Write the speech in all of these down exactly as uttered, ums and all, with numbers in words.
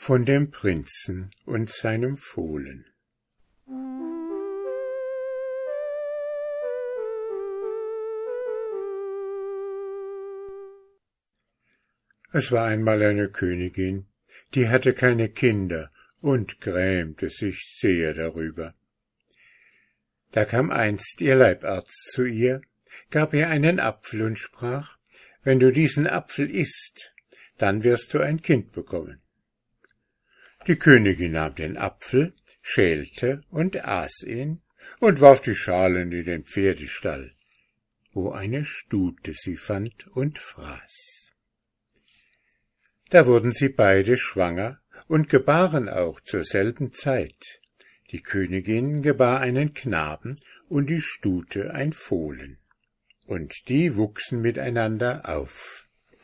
von dem Prinzen und seinem Fohlen. Es war einmal eine Königin, die hatte keine Kinder und grämte sich sehr darüber. Da kam einst ihr Leibarzt zu ihr, gab ihr einen Apfel und sprach: Wenn du diesen Apfel isst, dann wirst du ein Kind bekommen. Die Königin nahm den Apfel, schälte und aß ihn und warf die Schalen in den Pferdestall, wo eine Stute sie fand und fraß. Da wurden sie beide schwanger und gebaren auch zur selben Zeit. Die Königin gebar einen Knaben und die Stute ein Fohlen, und die wuchsen miteinander auf.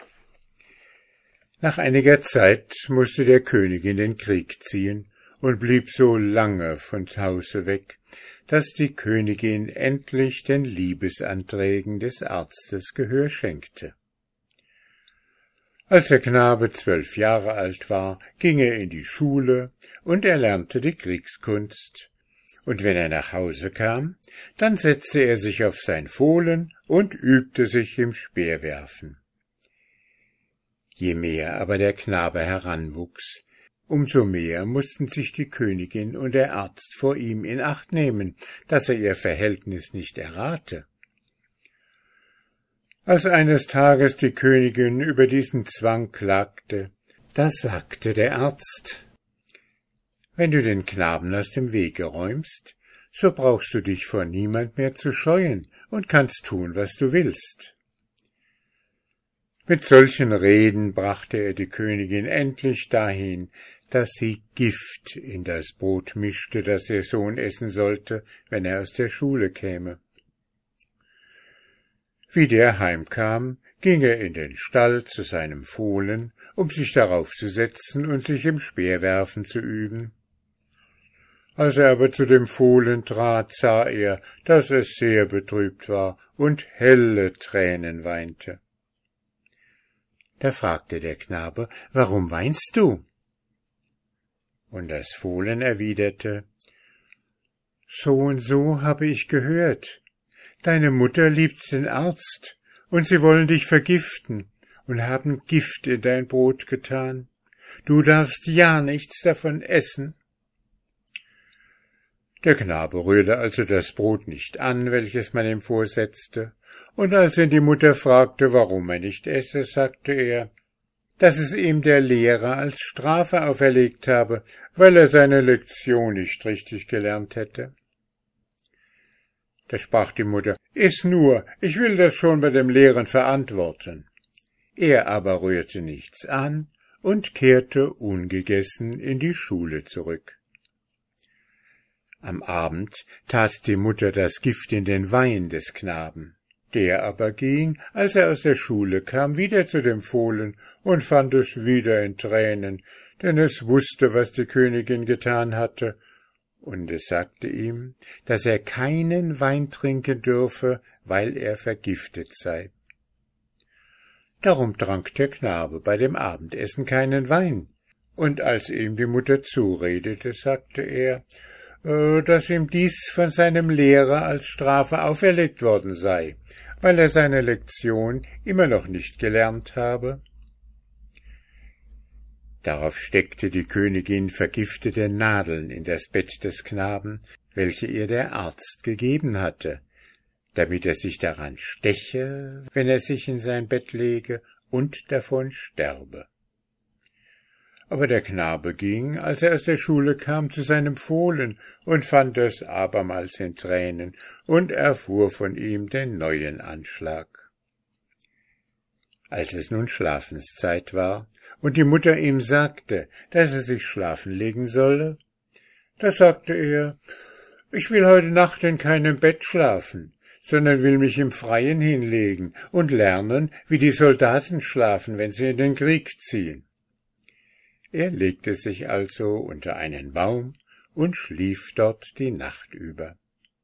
Nach einiger Zeit musste der König in den Krieg ziehen und blieb so lange von Hause weg, dass die Königin endlich den Liebesanträgen des Arztes Gehör schenkte. Als der Knabe zwölf Jahre alt war, ging er in die Schule und erlernte die Kriegskunst, und wenn er nach Hause kam, dann setzte er sich auf sein Fohlen und übte sich im Speerwerfen. Je mehr aber der Knabe heranwuchs, umso mehr mussten sich die Königin und der Arzt vor ihm in Acht nehmen, dass er ihr Verhältnis nicht errate. Als eines Tages die Königin über diesen Zwang klagte, da sagte der Arzt: Wenn du den Knaben aus dem Wege räumst, so brauchst du dich vor niemand mehr zu scheuen und kannst tun, was du willst. Mit solchen Reden brachte er die Königin endlich dahin, dass sie Gift in das Brot mischte, das ihr Sohn essen sollte, wenn er aus der Schule käme. Wie der heimkam, ging er in den Stall zu seinem Fohlen, um sich darauf zu setzen und sich im Speerwerfen zu üben. Als er aber zu dem Fohlen trat, sah er, dass es sehr betrübt war und helle Tränen weinte. Da fragte der Knabe: Warum weinst du? Und das Fohlen erwiderte: So und so habe ich gehört. Deine Mutter liebt den Arzt, und sie wollen dich vergiften und haben Gift in dein Brot getan. Du darfst ja nichts davon essen. Der Knabe rührte also das Brot nicht an, welches man ihm vorsetzte, und als ihn die Mutter fragte, warum er nicht esse, sagte er, dass es ihm der Lehrer als Strafe auferlegt habe, weil er seine Lektion nicht richtig gelernt hätte. Da sprach die Mutter: Iss nur, ich will das schon bei dem Lehren verantworten. Er aber rührte nichts an und kehrte ungegessen in die Schule zurück. Am Abend tat die Mutter das Gift in den Wein des Knaben. Der aber ging, als er aus der Schule kam, wieder zu dem Fohlen und fand es wieder in Tränen, denn es wusste, was die Königin getan hatte, und es sagte ihm, dass er keinen Wein trinken dürfe, weil er vergiftet sei. Darum trank der Knabe bei dem Abendessen keinen Wein, und als ihm die Mutter zuredete, sagte er, äh, dass ihm dies von seinem Lehrer als Strafe auferlegt worden sei, weil er seine Lektion immer noch nicht gelernt habe. Darauf steckte die Königin vergiftete Nadeln in das Bett des Knaben, welche ihr der Arzt gegeben hatte, damit er sich daran steche, wenn er sich in sein Bett lege, und davon sterbe. Aber der Knabe ging, als er aus der Schule kam, zu seinem Fohlen und fand es abermals in Tränen und erfuhr von ihm den neuen Anschlag. Als es nun Schlafenszeit war und die Mutter ihm sagte, dass er sich schlafen legen solle, da sagte er, ich will heute Nacht in keinem Bett schlafen, sondern will mich im Freien hinlegen und lernen, wie die Soldaten schlafen, wenn sie in den Krieg ziehen. Er legte sich also unter einen Baum und schlief dort die Nacht über.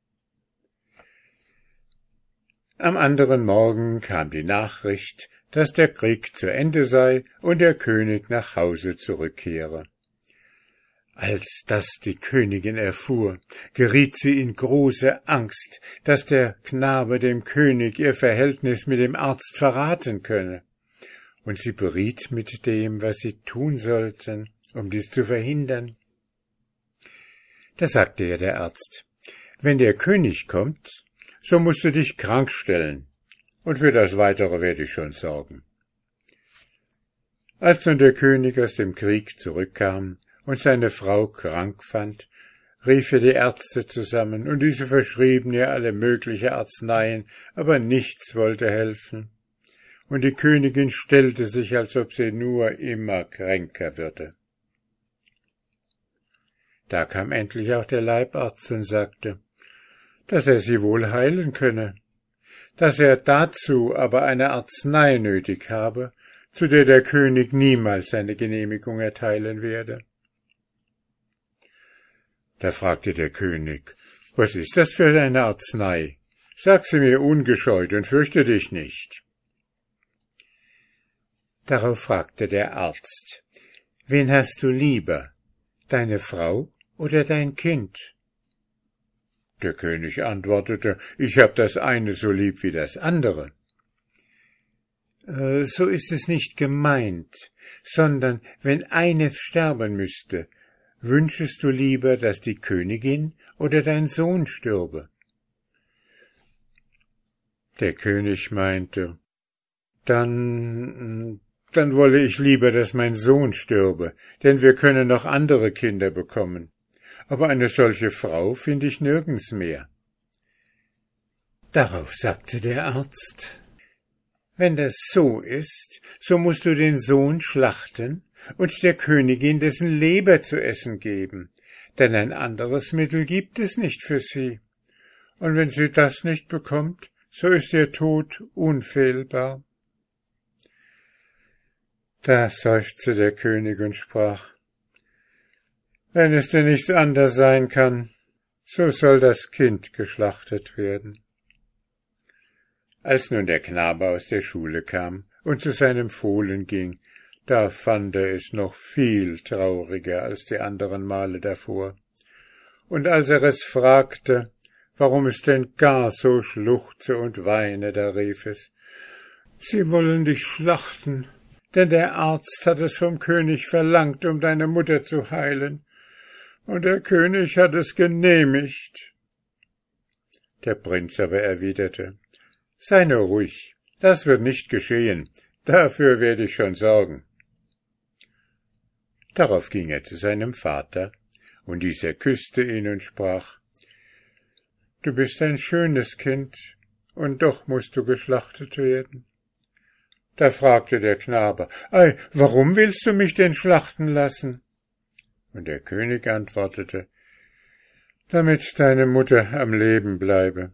Am anderen Morgen kam die Nachricht, dass der Krieg zu Ende sei und der König nach Hause zurückkehre. Als das die Königin erfuhr, geriet sie in große Angst, dass der Knabe dem König ihr Verhältnis mit dem Arzt verraten könne, und sie beriet mit dem, was sie tun sollten, um dies zu verhindern. Da sagte ihr der Arzt: Wenn der König kommt, so musst du dich krank stellen, und für das Weitere werde ich schon sorgen. Als nun der König aus dem Krieg zurückkam und seine Frau krank fand, rief er die Ärzte zusammen, und diese verschrieben ihr alle mögliche Arzneien, aber nichts wollte helfen, und die Königin stellte sich, als ob sie nur immer kränker würde. Da kam endlich auch der Leibarzt und sagte, dass er sie wohl heilen könne, dass er dazu aber eine Arznei nötig habe, zu der der König niemals seine Genehmigung erteilen werde. Da fragte der König: Was ist das für eine Arznei? Sag sie mir ungescheut und fürchte dich nicht. Darauf fragte der Arzt: Wen hast du lieber, deine Frau oder dein Kind? Der König antwortete: Ich hab das eine so lieb wie das andere. Äh, so ist es nicht gemeint, sondern wenn eines sterben müsste, wünschest du lieber, dass die Königin oder dein Sohn stürbe? Der König meinte: Dann, dann wolle ich lieber, dass mein Sohn stürbe, denn wir können noch andere Kinder bekommen. Aber eine solche Frau finde ich nirgends mehr. Darauf sagte der Arzt: Wenn das so ist, so musst du den Sohn schlachten und der Königin dessen Leber zu essen geben, denn ein anderes Mittel gibt es nicht für sie. Und wenn sie das nicht bekommt, so ist ihr Tod unfehlbar. Da seufzte der König und sprach: Wenn es denn nichts anders sein kann, so soll das Kind geschlachtet werden. Als nun der Knabe aus der Schule kam und zu seinem Fohlen ging, da fand er es noch viel trauriger als die anderen Male davor. Und als er es fragte, warum es denn gar so schluchze und weine, da rief es: Sie wollen dich schlachten, denn der Arzt hat es vom König verlangt, um deine Mutter zu heilen, und der König hat es genehmigt. Der Prinz aber erwiderte: Sei nur ruhig, das wird nicht geschehen, dafür werde ich schon sorgen. Darauf ging er zu seinem Vater, und dieser küsste ihn und sprach: Du bist ein schönes Kind, und doch musst du geschlachtet werden. Da fragte der Knabe: Ei, warum willst du mich denn schlachten lassen? Und der König antwortete: Damit deine Mutter am Leben bleibe.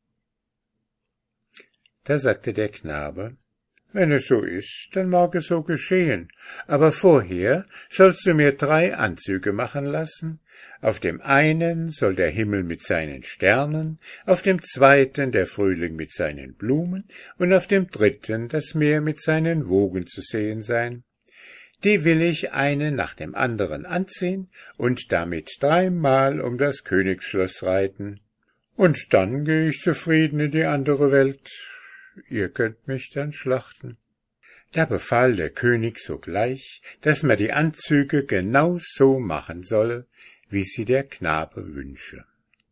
Da sagte der Knabe: Wenn es so ist, dann mag es so geschehen, aber vorher sollst du mir drei Anzüge machen lassen. Auf dem einen soll der Himmel mit seinen Sternen, auf dem zweiten der Frühling mit seinen Blumen und auf dem dritten das Meer mit seinen Wogen zu sehen sein. Die will ich einen nach dem anderen anziehen und damit dreimal um das Königsschloss reiten. Und dann gehe ich zufrieden in die andere Welt. Ihr könnt mich dann schlachten. Da befahl der König sogleich, dass man die Anzüge genau so machen solle, wie sie der Knabe wünsche.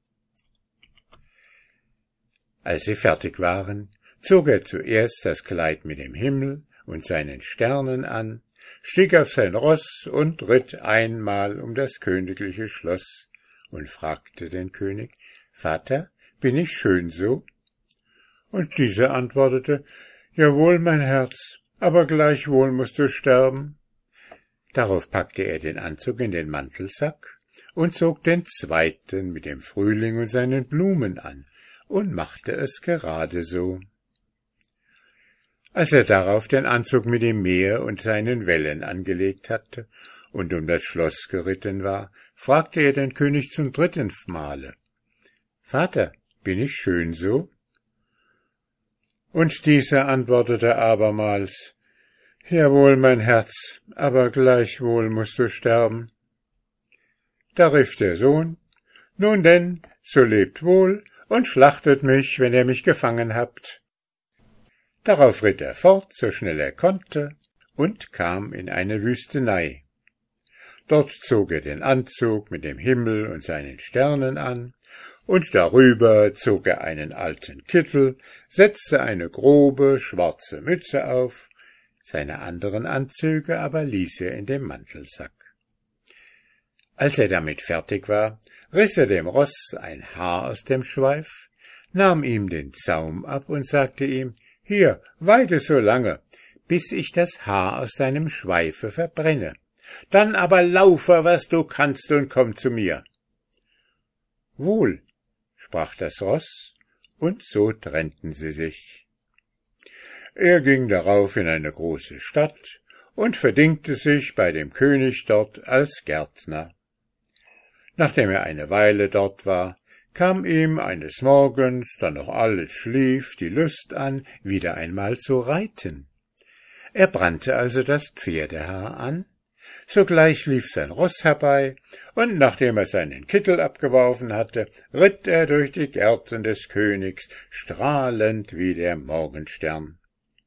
Als sie fertig waren, zog er zuerst das Kleid mit dem Himmel und seinen Sternen an, stieg auf sein Ross und ritt einmal um das königliche Schloss und fragte den König: Vater, bin ich schön so? Und dieser antwortete: Jawohl, mein Herz, aber gleichwohl musst du sterben. Darauf packte er den Anzug in den Mantelsack und zog den zweiten mit dem Frühling und seinen Blumen an und machte es gerade so. Als er darauf den Anzug mit dem Meer und seinen Wellen angelegt hatte und um das Schloss geritten war, fragte er den König zum dritten Male: Vater, bin ich schön so? Und dieser antwortete abermals: Jawohl, mein Herz, aber gleichwohl musst du sterben. Da rief der Sohn: »Nun denn, so lebt wohl und schlachtet mich, wenn ihr mich gefangen habt.« Darauf ritt er fort, so schnell er konnte, und kam in eine Wüstenei. Dort zog er den Anzug mit dem Himmel und seinen Sternen an, und darüber zog er einen alten Kittel, setzte eine grobe, schwarze Mütze auf, seine anderen Anzüge aber ließ er in dem Mantelsack. Als er damit fertig war, riss er dem Ross ein Haar aus dem Schweif, nahm ihm den Zaum ab und sagte ihm: »Hier, weide so lange, bis ich das Haar aus deinem Schweife verbrenne. Dann aber laufe, was du kannst, und komm zu mir.« »Wohl«, sprach das Ross, und so trennten sie sich. Er ging darauf in eine große Stadt und verdingte sich bei dem König dort als Gärtner. Nachdem er eine Weile dort war, kam ihm eines Morgens, da noch alles schlief, die Lust an, wieder einmal zu reiten. Er brannte also das Pferdehaar an, sogleich lief sein Ross herbei, und nachdem er seinen Kittel abgeworfen hatte, ritt er durch die Gärten des Königs, strahlend wie der Morgenstern.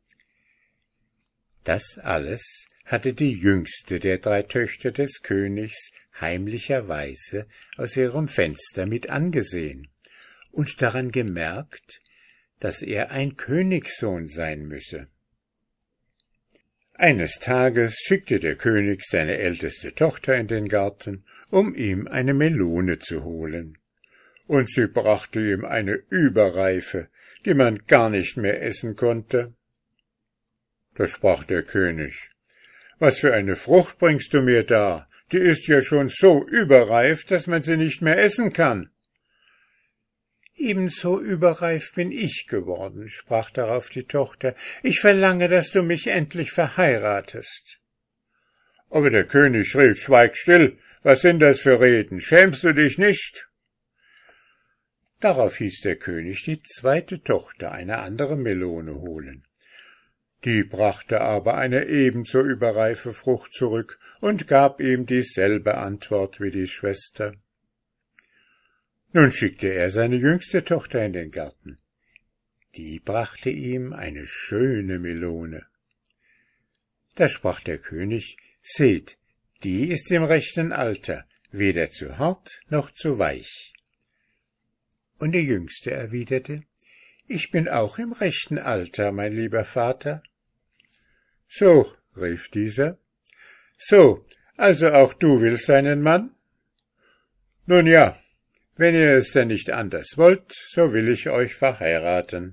Das alles hatte die jüngste der drei Töchter des Königs heimlicherweise aus ihrem Fenster mit angesehen und daran gemerkt, dass er ein Königssohn sein müsse. Eines Tages schickte der König seine älteste Tochter in den Garten, um ihm eine Melone zu holen, und sie brachte ihm eine überreife, die man gar nicht mehr essen konnte. Da sprach der König: »Was für eine Frucht bringst du mir da? Die ist ja schon so überreif, dass man sie nicht mehr essen kann.« »Ebenso überreif bin ich geworden«, sprach darauf die Tochter. »Ich verlange, dass du mich endlich verheiratest.« Aber der König rief: »Schweig still, was sind das für Reden? Schämst du dich nicht?« Darauf hieß der König die zweite Tochter eine andere Melone holen. Die brachte aber eine ebenso überreife Frucht zurück und gab ihm dieselbe Antwort wie die Schwester. Nun schickte er seine jüngste Tochter in den Garten. Die brachte ihm eine schöne Melone. Da sprach der König: »Seht, die ist im rechten Alter, weder zu hart noch zu weich.« Und die Jüngste erwiderte: »Ich bin auch im rechten Alter, mein lieber Vater.« »So«, rief dieser, »so, also auch du willst einen Mann? Nun ja, wenn ihr es denn nicht anders wollt, so will ich euch verheiraten.«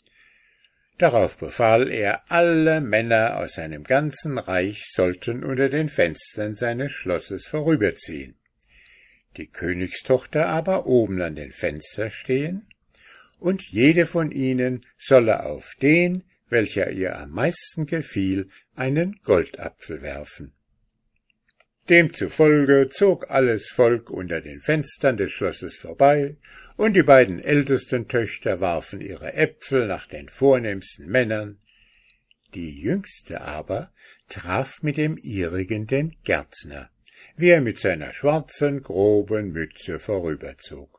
Darauf befahl er, alle Männer aus seinem ganzen Reich sollten unter den Fenstern seines Schlosses vorüberziehen. Die Königstochter aber oben an den Fenstern stehen, und jede von ihnen solle auf den, welcher ihr am meisten gefiel, einen Goldapfel werfen. Demzufolge zog alles Volk unter den Fenstern des Schlosses vorbei, und die beiden ältesten Töchter warfen ihre Äpfel nach den vornehmsten Männern. Die jüngste aber traf mit dem ihrigen den Gärtner, wie er mit seiner schwarzen, groben Mütze vorüberzog.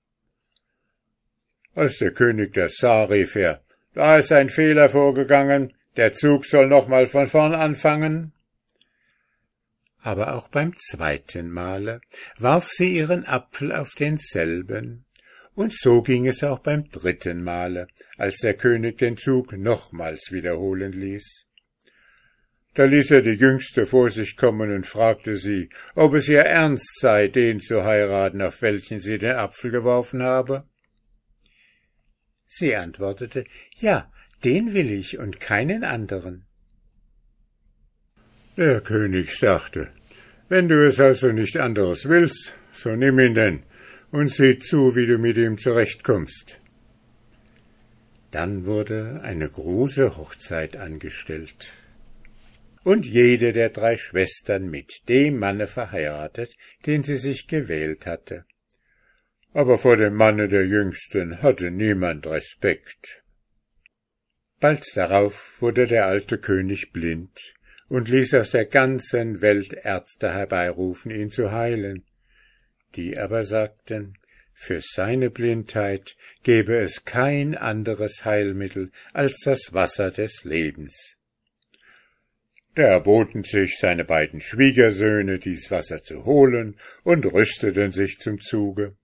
Als der König das sah, rief er: »Da ist ein Fehler vorgegangen, der Zug soll noch mal von vorn anfangen.« Aber auch beim zweiten Male warf sie ihren Apfel auf denselben, und so ging es auch beim dritten Male, als der König den Zug nochmals wiederholen ließ. Da ließ er die Jüngste vor sich kommen und fragte sie, ob es ihr Ernst sei, den zu heiraten, auf welchen sie den Apfel geworfen habe. Sie antwortete: »Ja, den will ich und keinen anderen.« Der König sagte: »Wenn du es also nicht anderes willst, so nimm ihn denn und sieh zu, wie du mit ihm zurechtkommst.« Dann wurde eine große Hochzeit angestellt und jede der drei Schwestern mit dem Manne verheiratet, den sie sich gewählt hatte. Aber vor dem Manne der Jüngsten hatte niemand Respekt. Bald darauf wurde der alte König blind und ließ aus der ganzen Welt Ärzte herbeirufen, ihn zu heilen. Die aber sagten, für seine Blindheit gäbe es kein anderes Heilmittel als das Wasser des Lebens. Da erboten sich seine beiden Schwiegersöhne, dies Wasser zu holen, und rüsteten sich zum Zuge.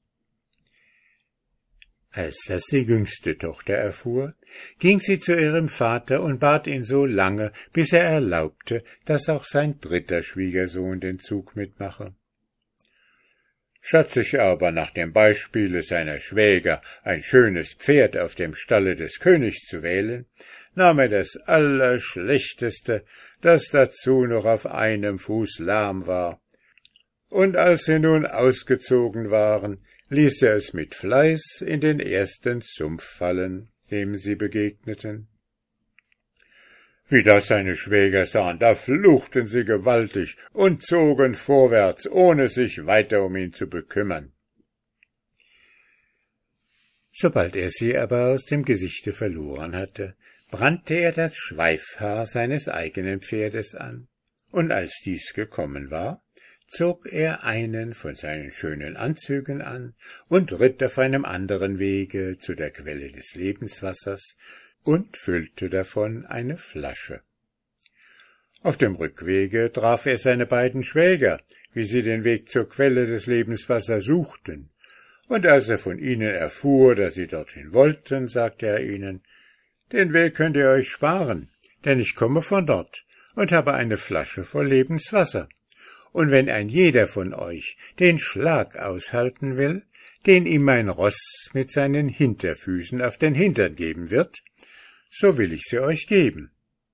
Als das die jüngste Tochter erfuhr, ging sie zu ihrem Vater und bat ihn so lange, bis er erlaubte, dass auch sein dritter Schwiegersohn den Zug mitmache. Statt sich aber nach dem Beispiele seiner Schwäger ein schönes Pferd auf dem Stalle des Königs zu wählen, nahm er das Allerschlechteste, das dazu noch auf einem Fuß lahm war. Und als sie nun ausgezogen waren, ließ er es mit Fleiß in den ersten Sumpf fallen, dem sie begegneten. Wie das seine Schwäger sahen, da fluchten sie gewaltig und zogen vorwärts, ohne sich weiter um ihn zu bekümmern. Sobald er sie aber aus dem Gesichte verloren hatte, brannte er das Schweifhaar seines eigenen Pferdes an, und als dies gekommen war, zog er einen von seinen schönen Anzügen an und ritt auf einem anderen Wege zu der Quelle des Lebenswassers und füllte davon eine Flasche. Auf dem Rückwege traf er seine beiden Schwäger, wie sie den Weg zur Quelle des Lebenswassers suchten, und als er von ihnen erfuhr, dass sie dorthin wollten, sagte er ihnen, »Den Weg könnt ihr euch sparen, denn ich komme von dort und habe eine Flasche voll Lebenswasser. Und wenn ein jeder von euch den Schlag aushalten will, den ihm mein Ross mit seinen Hinterfüßen auf den Hintern geben wird, so will ich sie euch geben.«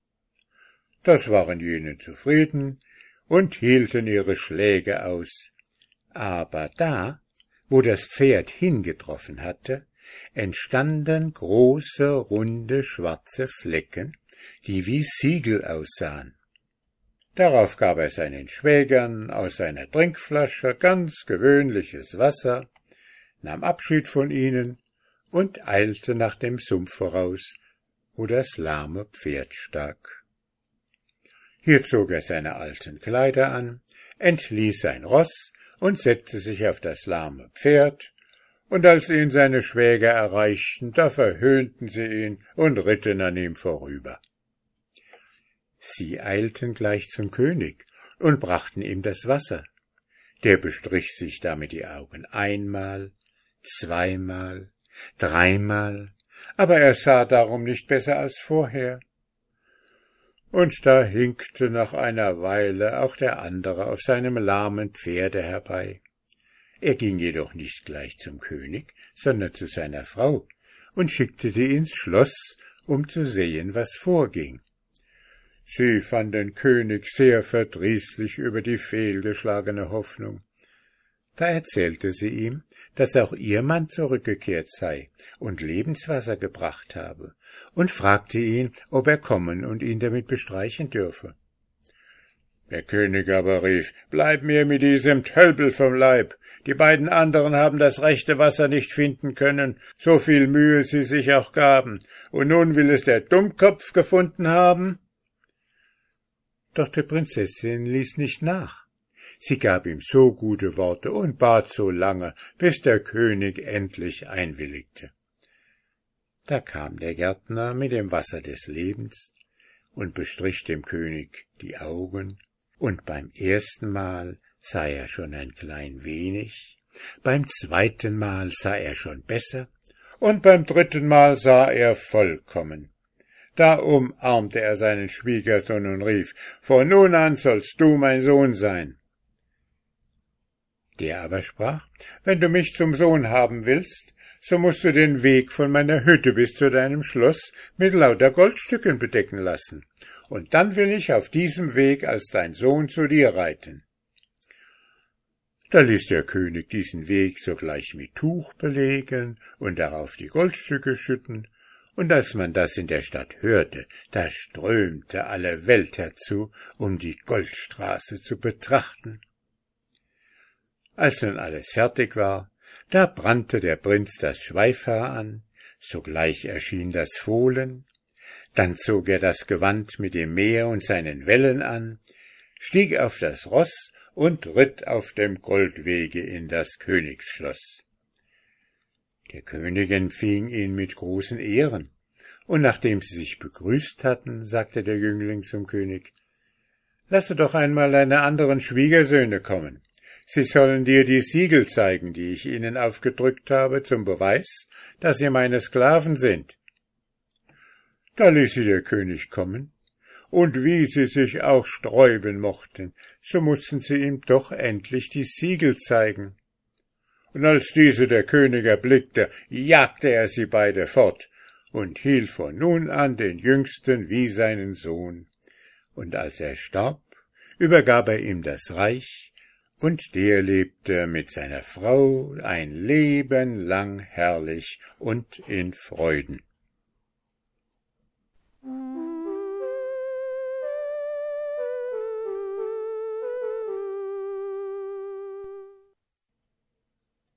Das waren jene zufrieden und hielten ihre Schläge aus. Aber da, wo das Pferd hingetroffen hatte, entstanden große, runde, schwarze Flecken, die wie Siegel aussahen. Darauf gab er seinen Schwägern aus seiner Trinkflasche ganz gewöhnliches Wasser, nahm Abschied von ihnen und eilte nach dem Sumpf voraus, wo das lahme Pferd stak. Hier zog er seine alten Kleider an, entließ sein Ross und setzte sich auf das lahme Pferd, und als ihn seine Schwäger erreichten, da verhöhnten sie ihn und ritten an ihm vorüber. Sie eilten gleich zum König und brachten ihm das Wasser. Der bestrich sich damit die Augen einmal, zweimal, dreimal, aber er sah darum nicht besser als vorher. Und da hinkte nach einer Weile auch der andere auf seinem lahmen Pferde herbei. Er ging jedoch nicht gleich zum König, sondern zu seiner Frau und schickte die ins Schloss, um zu sehen, was vorging. Sie fand den König sehr verdrießlich über die fehlgeschlagene Hoffnung. Da erzählte sie ihm, dass auch ihr Mann zurückgekehrt sei und Lebenswasser gebracht habe, und fragte ihn, ob er kommen und ihn damit bestreichen dürfe. Der König aber rief, »Bleib mir mit diesem Tölpel vom Leib! Die beiden anderen haben das rechte Wasser nicht finden können, so viel Mühe sie sich auch gaben, und nun will es der Dummkopf gefunden haben?« Doch die Prinzessin ließ nicht nach. Sie gab ihm so gute Worte und bat so lange, bis der König endlich einwilligte. Da kam der Gärtner mit dem Wasser des Lebens und bestrich dem König die Augen, und beim ersten Mal sah er schon ein klein wenig, beim zweiten Mal sah er schon besser, und beim dritten Mal sah er vollkommen. Da umarmte er seinen Schwiegersohn und rief, »Von nun an sollst du mein Sohn sein.« Der aber sprach, »Wenn du mich zum Sohn haben willst, so musst du den Weg von meiner Hütte bis zu deinem Schloss mit lauter Goldstücken bedecken lassen, und dann will ich auf diesem Weg als dein Sohn zu dir reiten.« Da ließ der König diesen Weg sogleich mit Tuch belegen und darauf die Goldstücke schütten, und als man das in der Stadt hörte, da strömte alle Welt herzu, um die Goldstraße zu betrachten. Als nun alles fertig war, da brannte der Prinz das Schweifhaar an, sogleich erschien das Fohlen, dann zog er das Gewand mit dem Meer und seinen Wellen an, stieg auf das Ross und ritt auf dem Goldwege in das Königsschloss. Der König empfing ihn mit großen Ehren, und nachdem sie sich begrüßt hatten, sagte der Jüngling zum König: »Lasse doch einmal deine anderen Schwiegersöhne kommen. Sie sollen dir die Siegel zeigen, die ich ihnen aufgedrückt habe, zum Beweis, dass sie meine Sklaven sind.« Da ließ sie der König kommen, und wie sie sich auch sträuben mochten, so mussten sie ihm doch endlich die Siegel zeigen. Und als diese der König erblickte, jagte er sie beide fort und hielt von nun an den Jüngsten wie seinen Sohn. Und als er starb, übergab er ihm das Reich, und der lebte mit seiner Frau ein Leben lang herrlich und in Freuden.